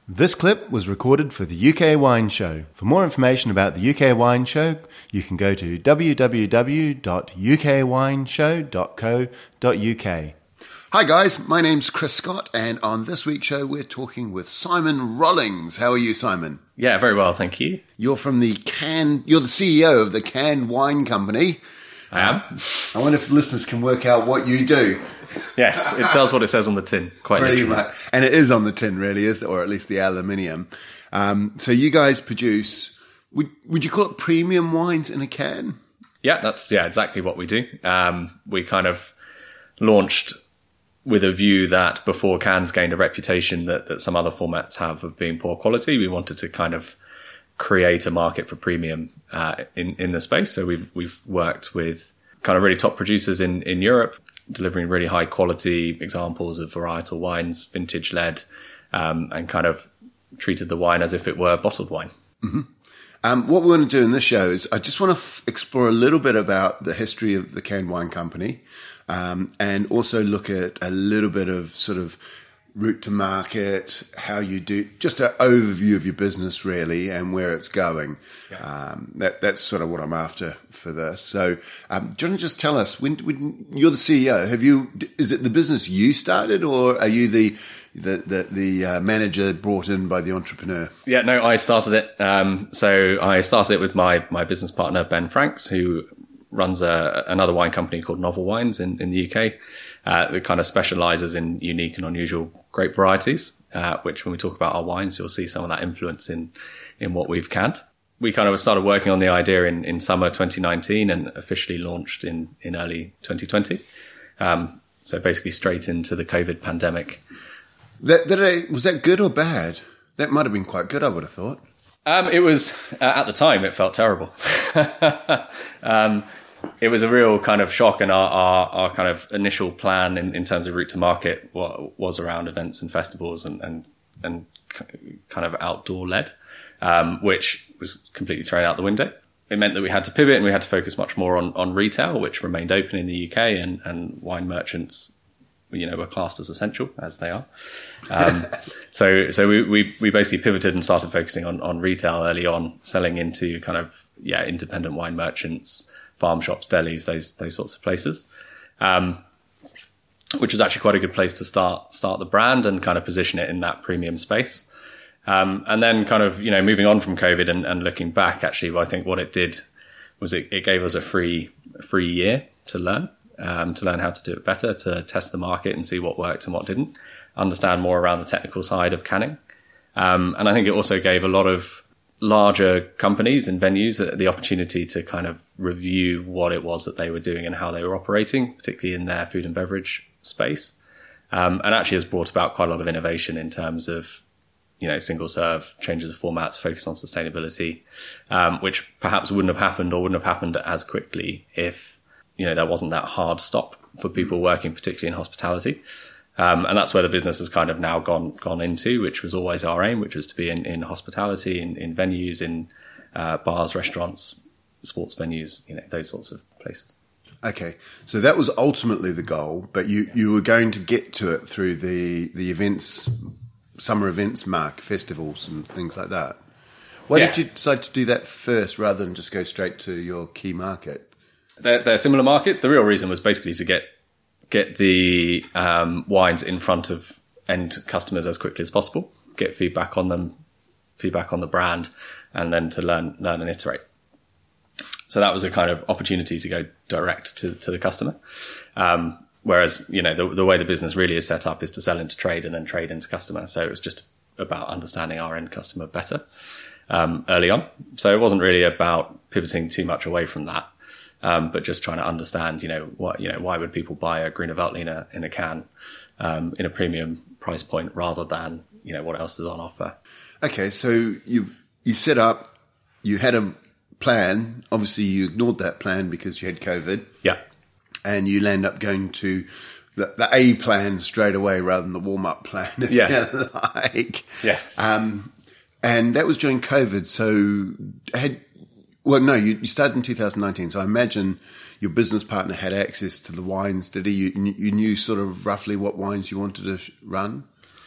This clip was recorded for the UK Wine Show. For more information about the UK Wine Show, you can go to www.ukwineshow.co.uk. Hi guys, my name's Chris Scott, and on this week's show we're talking with Simon Rollings. How are you, Simon? Yeah, very well, thank you. You're from you're the CEO of the Cannes Wine Company. I am. I wonder if listeners can work out what you do. Yes, it does what it says on the tin, quite Pretty literally. much. And it is on the tin, really, is it? Or at least the aluminium. So you guys produce, would you call it premium wines in a can? Yeah, that's exactly what we do. We kind of launched with a view that before cans gained a reputation that some other formats have of being poor quality, we wanted to kind of create a market for premium in the space. So we've worked with kind of really top producers in Europe, delivering really high quality examples of varietal wines, vintage led, and kind of treated the wine as if it were bottled wine. Mm-hmm. What we want to do in this show is I just want to explore a little bit about the history of the Cannes Wine Company, and also look at a little bit of sort of route to market, how you do, just an overview of your business really and where it's going. Yeah. That's sort of what I'm after for this. So, do you want to just tell us, when you're the CEO, is it the business you started, or are you the manager brought in by the entrepreneur? Yeah, no, I started it. So I started it with my business partner, Ben Franks, who runs another wine company called Novel Wines in the UK, that kind of specializes in unique and unusual grape varieties, which when we talk about our wines, you'll see some of that influence in what we've canned. We kind of started working on the idea in summer 2019 and officially launched in early 2020. So basically straight into the COVID pandemic. Was that good or bad? That might have been quite good, I would have thought. It was, at the time, it felt terrible. It was a real kind of shock, and our kind of initial plan in terms of route to market was around events and festivals and kind of outdoor led, which was completely thrown out the window. It meant that we had to pivot and we had to focus much more on retail, which remained open in the UK, and wine merchants, were classed as essential, as they are. So we basically pivoted and started focusing on retail early on, selling into kind of, independent wine merchants, farm shops, delis, those sorts of places, which was actually quite a good place to start the brand and kind of position it in that premium space. And then kind of, moving on from COVID and looking back, actually, I think what it did was it gave us a free year to learn how to do it better, to test the market and see what worked and what didn't, understand more around the technical side of canning. And I think it also gave a lot of larger companies and venues the opportunity to kind of review what it was that they were doing and how they were operating, particularly in their food and beverage space. And actually has brought about quite a lot of innovation in terms of, single serve, changes of formats, focus on sustainability, which perhaps wouldn't have happened as quickly if, there wasn't that hard stop for people working, particularly in hospitality. And that's where the business has kind of now gone into, which was always our aim, which was to be in hospitality, in venues, in bars, restaurants, sports venues, those sorts of places. Okay, so that was ultimately the goal, but you were going to get to it through the events, summer events, festivals and things like that. Why did you decide to do that first rather than just go straight to your key market? They're similar markets. The real reason was basically to get the wines in front of end customers as quickly as possible, get feedback on them, feedback on the brand, and then to learn and iterate. So that was a kind of opportunity to go direct to the customer. Whereas, the way the business really is set up is to sell into trade and then trade into customer. So it was just about understanding our end customer better early on. So it wasn't really about pivoting too much away from that. But just trying to understand, why would people buy a Grüner Veltliner in a can, in a premium price point rather than, what else is on offer. Okay. So you set up, you had a plan. Obviously you ignored that plan because you had COVID. Yeah. And you land up going to the A plan straight away rather than the warm up plan, if you like. Yes. And that was during COVID. So you started in 2019, so I imagine your business partner had access to the wines, did he? You knew sort of roughly what wines you wanted to run?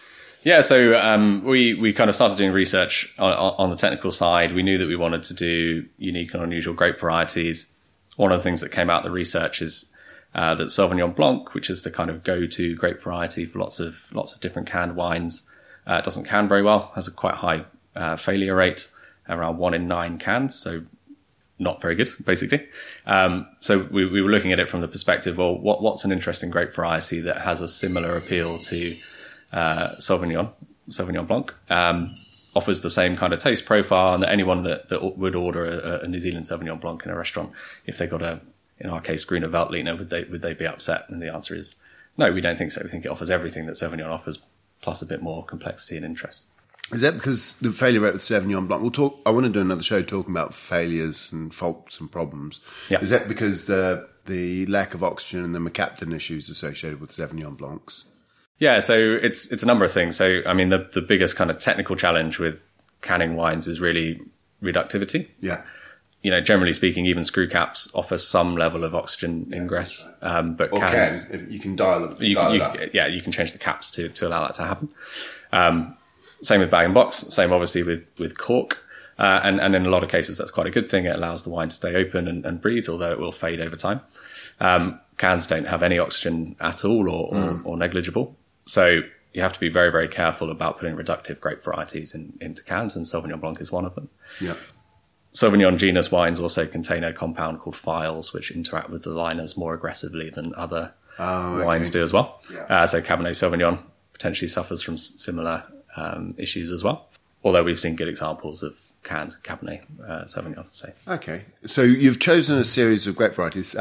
Yeah, so we kind of started doing research on the technical side. We knew that we wanted to do unique and unusual grape varieties. One of the things that came out of the research is that Sauvignon Blanc, which is the kind of go-to grape variety for lots of different canned wines, doesn't can very well, has a quite high failure rate, around 1 in 9 cans, so not very good, basically. So we were looking at it from the perspective, well, what's an interesting grape variety that has a similar appeal to Sauvignon Blanc, offers the same kind of taste profile, and that anyone that would order a New Zealand Sauvignon Blanc in a restaurant, if they got in our case, Grüner Veltliner, would they be upset? And the answer is no, we don't think so. We think it offers everything that Sauvignon offers, plus a bit more complexity and interest. Is that because the failure rate with Sauvignon Blanc? I want to do another show talking about failures and faults and problems. Yeah. Is that because the lack of oxygen and the mercaptan issues associated with Sauvignon Blancs? Yeah, so it's a number of things. So, I mean, the biggest kind of technical challenge with canning wines is really reductivity. Yeah. You know, generally speaking, even screw caps offer some level of oxygen ingress, but Or cans, if you can dial it up. Yeah, you can change the caps to allow that to happen. Same with bag and box. Same, obviously, with cork. And in a lot of cases, that's quite a good thing. It allows the wine to stay open and breathe, although it will fade over time. Cans don't have any oxygen at all or negligible. So you have to be very, very careful about putting reductive grape varieties into cans, and Sauvignon Blanc is one of them. Yeah. Sauvignon genus wines also contain a compound called phylls, which interact with the liners more aggressively than other wines do as well. Yeah. So Cabernet Sauvignon potentially suffers from similar issues as well, although we've seen good examples of canned Cabernet Sauvignon. Okay. So you've chosen a series of grape varieties.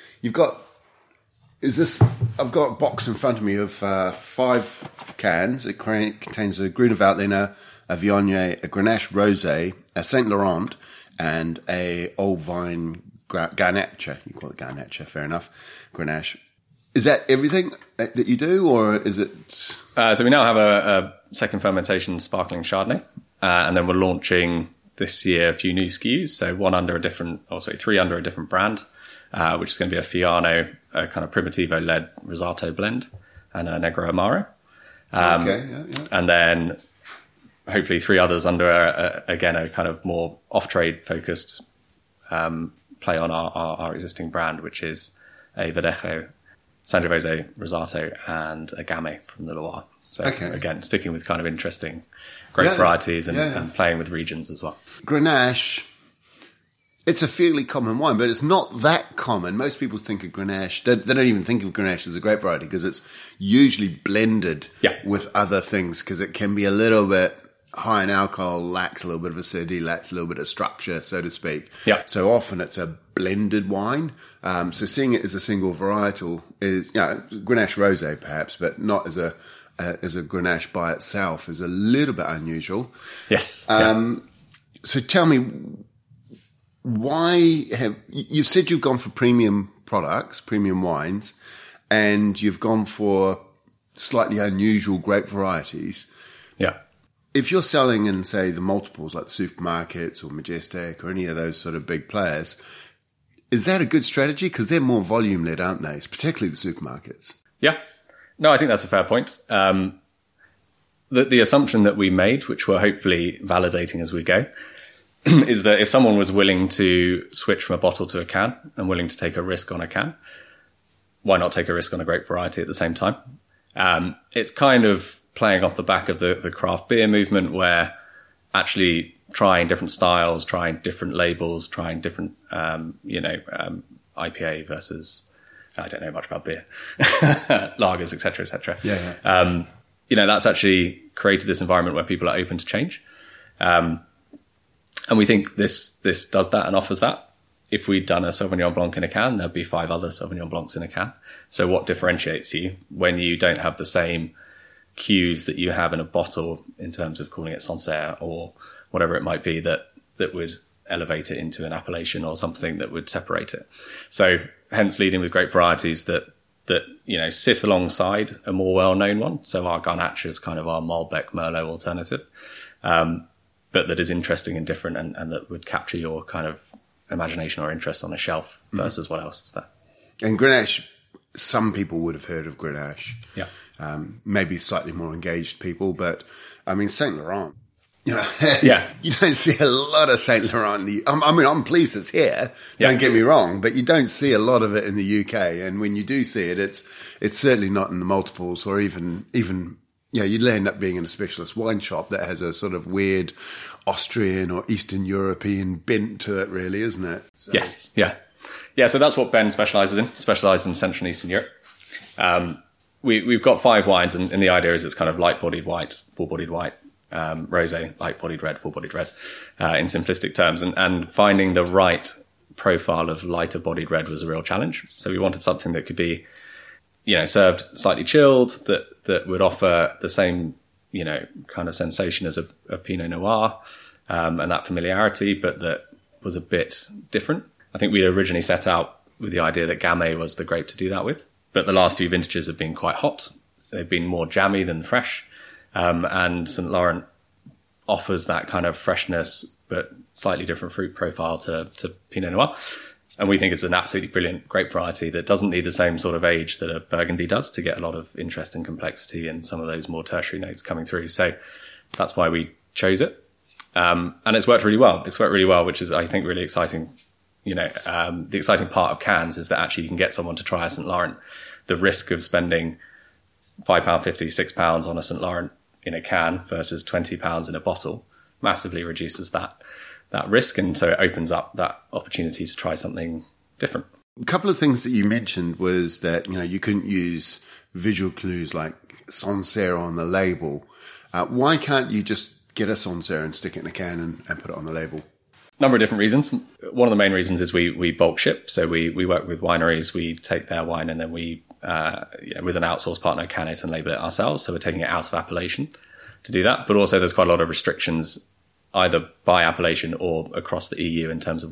I've got a box in front of me of 5 cans. It contains a Grüner Veltliner, a Viognier, a Grenache Rosé, a Saint Laurent, and a Old Vine Garnacha. You call it Garnacha, fair enough. Grenache. Is that everything that you do, or is it? So we now have a second fermentation sparkling Chardonnay, and then we're launching this year a few new SKUs. So 3 under a different brand, which is going to be a Fiano, a kind of Primitivo-led Rosato blend, and a Negro Amaro. And then hopefully 3 others under, a kind of more off-trade focused play on our existing brand, which is a Verdejo, Sangiovese Rosato, and a Gamay from the Loire. So again, sticking with kind of interesting grape varieties and playing with regions as well. Grenache, it's a fairly common wine, but it's not that common. Most people think of Grenache, they don't even think of Grenache as a grape variety because it's usually blended with other things, because it can be a little bit high in alcohol, lacks a little bit of acidity, lacks a little bit of structure, so to speak. Yeah. So often it's a blended wine. So seeing it as a single varietal is, Grenache Rosé perhaps, but not as a Grenache by itself is a little bit unusual. Yes. So tell me, you've said you've gone for premium products, premium wines, and you've gone for slightly unusual grape varieties. Yeah. If you're selling in, say, the multiples like the supermarkets or Majestic or any of those sort of big players, is that a good strategy? Because they're more volume-led, aren't they? Particularly the supermarkets. Yeah. No, I think that's a fair point. The assumption that we made, which we're hopefully validating as we go, is that if someone was willing to switch from a bottle to a can and willing to take a risk on a can, why not take a risk on a grape variety at the same time? It's kind of playing off the back of the craft beer movement, where actually trying different styles, trying different labels, trying different, IPA versus, I don't know much about beer, lagers, et cetera. Yeah. That's actually created this environment where people are open to change. And we think this does that and offers that. If we'd done a Sauvignon Blanc in a can, there'd be 5 other Sauvignon Blancs in a can. So what differentiates you when you don't have the same cues that you have in a bottle in terms of calling it Sancerre or whatever it might be that would elevate it into an appellation or something that would separate it. So hence leading with grape varieties that sit alongside a more well-known one. So our Garnacha is kind of our Malbec Merlot alternative, but that is interesting and different and that would capture your kind of imagination or interest on a shelf versus what else is there. And Grenache, some people would have heard of Grenache. Yeah. maybe slightly more engaged people. But I mean, Saint Laurent, you know, you don't see a lot of Saint Laurent. I'm pleased it's here. Don't get me wrong, but you don't see a lot of it in the UK. And when you do see it, it's certainly not in the multiples or even. You'd end up being in a specialist wine shop that has a sort of weird Austrian or Eastern European bent to it, really, isn't it? So. Yes, yeah. So that's what Ben specialises in Central and Eastern Europe. We've got 5 wines, and the idea is it's kind of light-bodied white, full-bodied white, rosé, light-bodied red, full-bodied red, in simplistic terms. And finding the right profile of lighter-bodied red was a real challenge. So we wanted something that could be, served slightly chilled, that would offer the same, kind of sensation as a Pinot Noir, and that familiarity, but that was a bit different. I think we originally set out with the idea that Gamay was the grape to do that with, but the last few vintages have been quite hot. They've been more jammy than fresh, and St. Laurent offers that kind of freshness, but slightly different fruit profile to Pinot Noir. And we think it's an absolutely brilliant grape variety that doesn't need the same sort of age that a Burgundy does to get a lot of interest and complexity and some of those more tertiary notes coming through. So that's why we chose it. And it's worked really well. Which is, I think, really exciting. The exciting part of cans is that actually you can get someone to try a St. Laurent. The risk of spending £5.50, £6 on a St. Laurent in a can versus £20 in a bottle massively reduces that risk, and so it opens up that opportunity to try something different. A couple of things that you mentioned was that you couldn't use visual clues like Sancerre on the label. Why can't you just get a Sancerre and stick it in a can and put it on the label? Number of different reasons. One of the main reasons is we bulk ship, so we work with wineries. We take their wine and then we with an outsourced partner can it and label it ourselves. So we're taking it out of appellation to do that. But also there's quite a lot of restrictions either by appellation or across the EU in terms of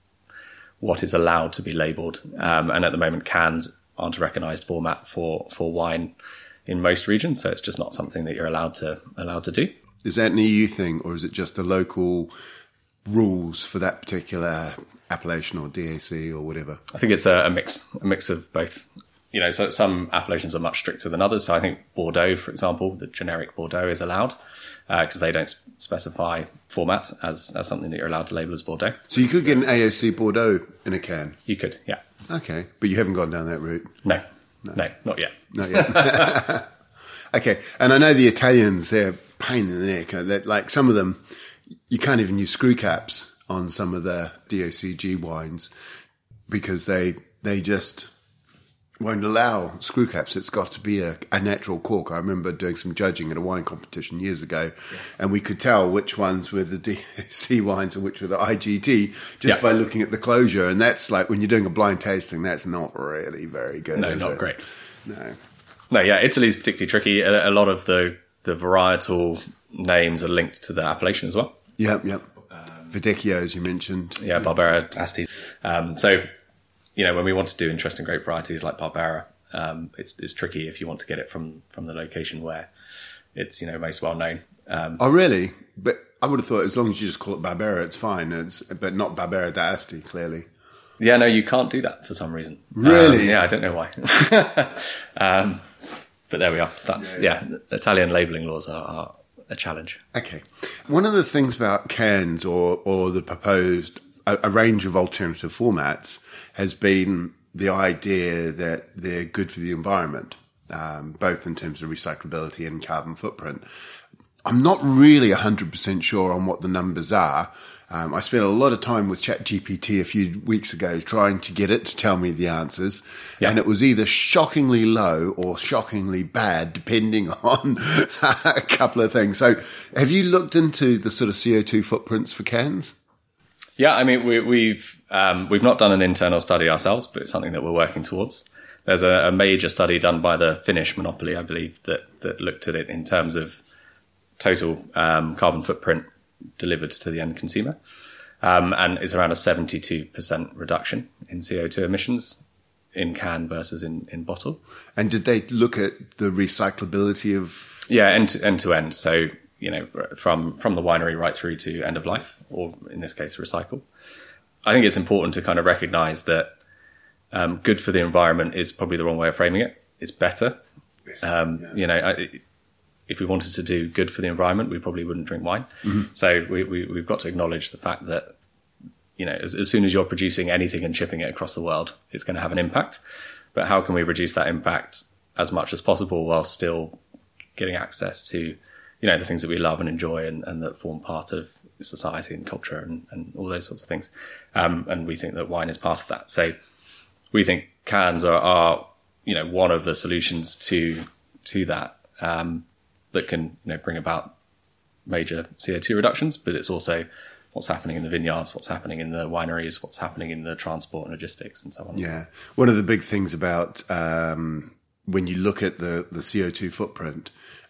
what is allowed to be labelled. And at the moment, cans aren't a recognised format for wine in most regions, so it's just not something that you're allowed to do. Is that an EU thing, or is it just the local rules for that particular appellation or DAC or whatever? I think it's a mix of both. So some appellations are much stricter than others. So I think Bordeaux, for example, the generic Bordeaux is allowed, because they don't specify format as something that you're allowed to label as Bordeaux. So you could get an AOC Bordeaux in a can? You could, yeah. Okay, but you haven't gone down that route? No, not yet. Not yet. Okay, and I know the Italians, they're a pain in the neck. That, like, some of them, you can't even use screw caps on some of the DOCG wines because they just won't allow screw caps. It's got to be a natural cork. I remember doing some judging at a wine competition years ago, and we could tell which ones were the DOC wines and which were the IGT just by looking at the closure. And that's like, when you're doing a blind tasting, that's not really very good. No, not great. No, yeah, Italy's particularly tricky. A lot of the varietal names are linked to the appellation as well. Yep. Verdecchio, as you mentioned. Yeah, Barbera, Asti. So, when we want to do interesting grape varieties like Barbera, it's tricky if you want to get it from the location where it's, most well known. Oh, really? But I would have thought as long as you just call it Barbera, it's fine. But not Barbera d'Asti, clearly. Yeah, no, you can't do that for some reason. Really? Yeah, I don't know why. But there we are. That's Italian labelling laws are a challenge. Okay. One of the things about cans or the proposed a range of alternative formats has been the idea that they're good for the environment, both in terms of recyclability and carbon footprint. I'm not really 100% sure on what the numbers are. I spent a lot of time with ChatGPT a few weeks ago trying to get it to tell me the answers. Yeah. And it was either shockingly low or shockingly bad, depending on a couple of things. So have you looked into the sort of CO2 footprints for cans? Yeah, I mean, we've not done an internal study ourselves, but it's something that we're working towards. There's a major study done by the Finnish monopoly, I believe, that looked at it in terms of total carbon footprint delivered to the end consumer, and it's around a 72% reduction in CO2 emissions in can versus in bottle. And did they look at the recyclability of? Yeah, end to end. So from the winery right through to end of life, or in this case, recycle. I think it's important to kind of recognise that good for the environment is probably the wrong way of framing it. It's better. If we wanted to do good for the environment, we probably wouldn't drink wine. So we've got to acknowledge the fact that, as soon as you're producing anything and shipping it across the world, it's going to have an impact. But how can we reduce that impact as much as possible while still getting access to, the things that we love and enjoy and that form part of society and culture and all those sorts of things. And we think that wine is part of that. So we think cans are one of the solutions to that, that can, bring about major CO2 reductions, but it's also what's happening in the vineyards, what's happening in the wineries, what's happening in the transport and logistics and so on. Yeah. One of the big things about when you look at the CO2 footprint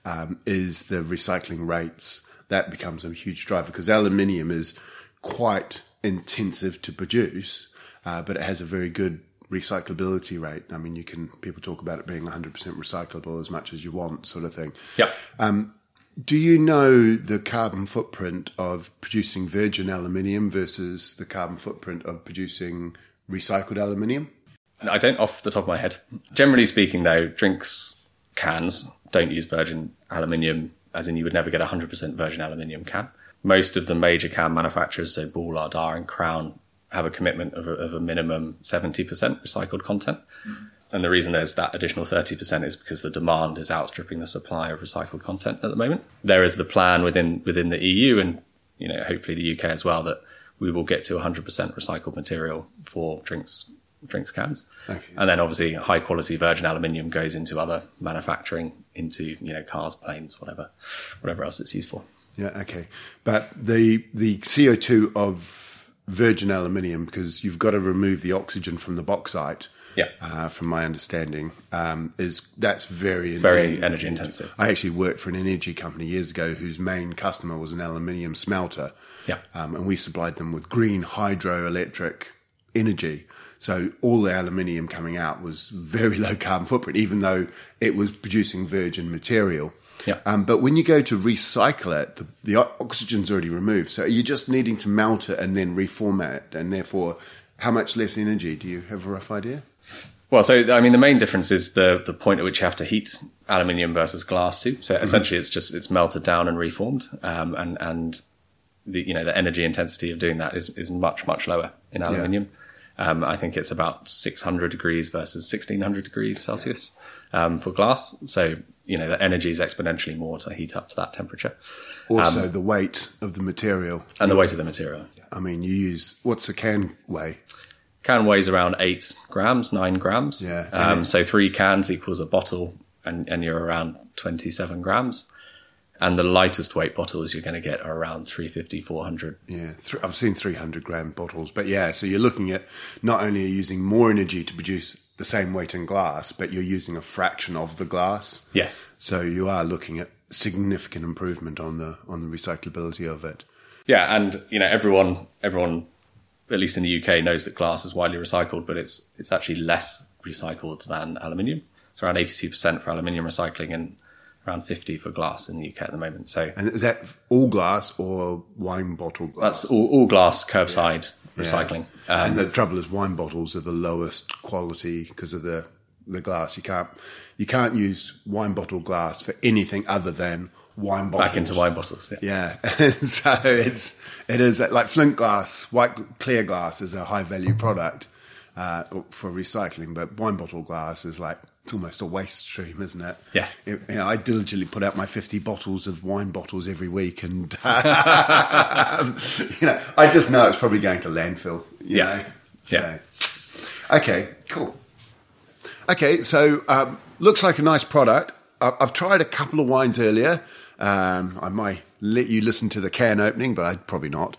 is the recycling rates. That becomes a huge driver because aluminium is quite intensive to produce, but it has a very good recyclability rate. I mean, people talk about it being 100% recyclable as much as you want, sort of thing. Yeah. Do you know the carbon footprint of producing virgin aluminium versus the carbon footprint of producing recycled aluminium? I don't off the top of my head. Generally speaking, though, drinks cans don't use virgin aluminium, as in you would never get a 100% virgin aluminium can. Most of the major can manufacturers, so Ball, Ardagh and Crown, have a commitment of a minimum 70% recycled content. And the reason there's that additional 30% is because the demand is outstripping the supply of recycled content at the moment. There is the plan within the EU and, hopefully the UK as well, that we will get to 100% recycled material for drinks cans. Okay. And then obviously high quality virgin aluminium goes into other manufacturing, into, cars, planes, whatever else it's used for. Yeah. Okay. But the CO2 of virgin aluminium, because you've got to remove the oxygen from the bauxite. Yeah. From my understanding, that's very energy intensive. I actually worked for an energy company years ago whose main customer was an aluminium smelter. Yeah. And we supplied them with green hydroelectric energy. So all the aluminium coming out was very low carbon footprint, even though it was producing virgin material. Yeah. But when you go to recycle it, the oxygen's already removed. So you're just needing to melt it and then reformat it. And therefore, how much less energy? Do you have a rough idea? Well, so, the main difference is the point at which you have to heat aluminium versus glass too. So essentially it's melted down and reformed. And the energy intensity of doing that is much, much lower in aluminium. Yeah. I think it's about 600 degrees versus 1600 degrees Celsius, for glass. So, the energy is exponentially more to heat up to that temperature. Also, the weight of the material. And the weight of the material. I mean, what's a can weigh? Can weighs around 8 grams, 9 grams. Yeah. So 3 cans equals a bottle, and you're around 27 grams. And the lightest weight bottles you're going to get are around 350, 400. Yeah, I've seen 300 gram bottles. But yeah, so you're looking at not only are you using more energy to produce the same weight in glass, but you're using a fraction of the glass. Yes. So you are looking at significant improvement on the recyclability of it. Yeah, and everyone, at least in the UK, knows that glass is widely recycled, but it's actually less recycled than aluminium. It's around 82% for aluminium recycling and around 50% for glass in the UK at the moment. So, and is that all glass or wine bottle glass? That's all glass, curbside recycling. Yeah. And the trouble is, wine bottles are the lowest quality because of the glass. You can't use wine bottle glass for anything other than wine bottles. Back into wine bottles. Yeah. So it is like flint glass, white clear glass is a high value product for recycling, but wine bottle glass is like, it's almost a waste stream, isn't it? Yes. I diligently put out my 50 bottles of wine bottles every week, and I just know it's probably going to landfill. You know? Yeah. Okay, cool. Okay, so looks like a nice product. I've tried a couple of wines earlier. I might let you listen to the can opening, but I'd probably not.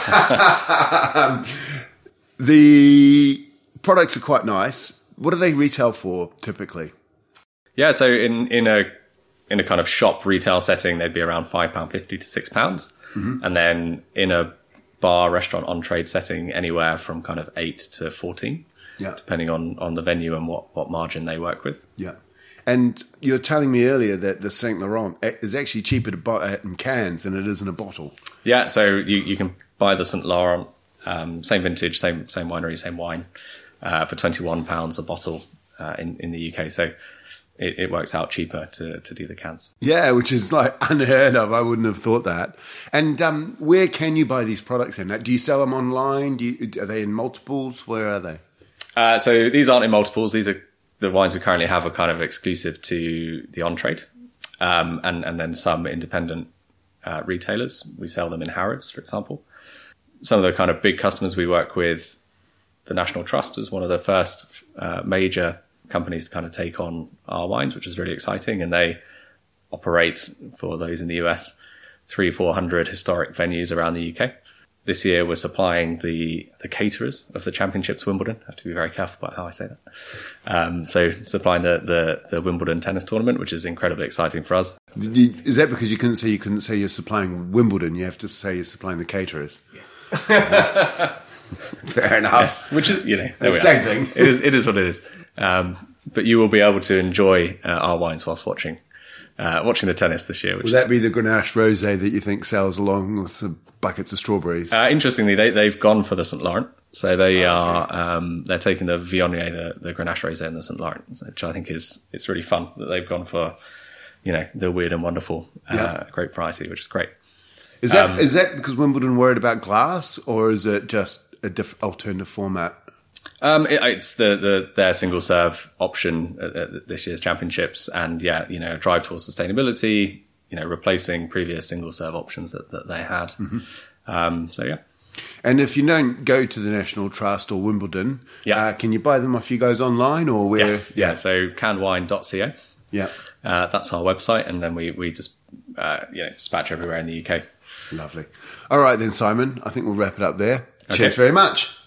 The products are quite nice. What do they retail for typically? Yeah, so in a kind of shop retail setting, they'd be around £5.50 to £6, mm-hmm. and then in a bar, restaurant, on trade setting, anywhere from kind of 8 to 14, depending on the venue and what margin they work with. Yeah. And you were telling me earlier that the Saint Laurent is actually cheaper to buy in cans than it is in a bottle. Yeah, so you can buy the Saint Laurent, same vintage, same winery, same wine, for £21 a bottle in the UK. So it works out cheaper to do the cans. Yeah, which is like unheard of. I wouldn't have thought that. And where can you buy these products in? Do you sell them online? Are they in multiples? Where are they? So these aren't in multiples. These are the wines we currently have are kind of exclusive to the on-trade, and then some independent retailers. We sell them in Harrods, for example. Some of the kind of big customers we work with, the National Trust was one of the first major companies to kind of take on our wines, which is really exciting. And they operate, for those in the US, 300-400 historic venues around the UK. This year, we're supplying the caterers of the championships Wimbledon. I have to be very careful about how I say that. So supplying the Wimbledon tennis tournament, which is incredibly exciting for us. Is that because you couldn't say you're supplying Wimbledon? You have to say you're supplying the caterers. Yes. Fair enough. Yes, which is, same thing. It is what it is. But you will be able to enjoy our wines whilst watching the tennis this year. Will that be the Grenache Rosé that you think sells along with the buckets of strawberries? Interestingly, they've gone for the St. Laurent. So they are they're taking the Viognier, the Grenache Rosé, and the St. Laurent, which I think it's really fun that they've gone for, the weird and wonderful grape variety, which is great. Is that because Wimbledon worried about glass, or is it just a alternative format? It's their single serve option at this year's championships, and a drive towards sustainability. Replacing previous single serve options that they had. Mm-hmm. And if you don't go to the National Trust or Wimbledon, can you buy them off you guys online or where? Yes, yeah. So cannedwine.co. Yeah, that's our website, and then we just dispatch everywhere in the UK. Lovely. All right then, Simon. I think we'll wrap it up there. Okay. Cheers very much.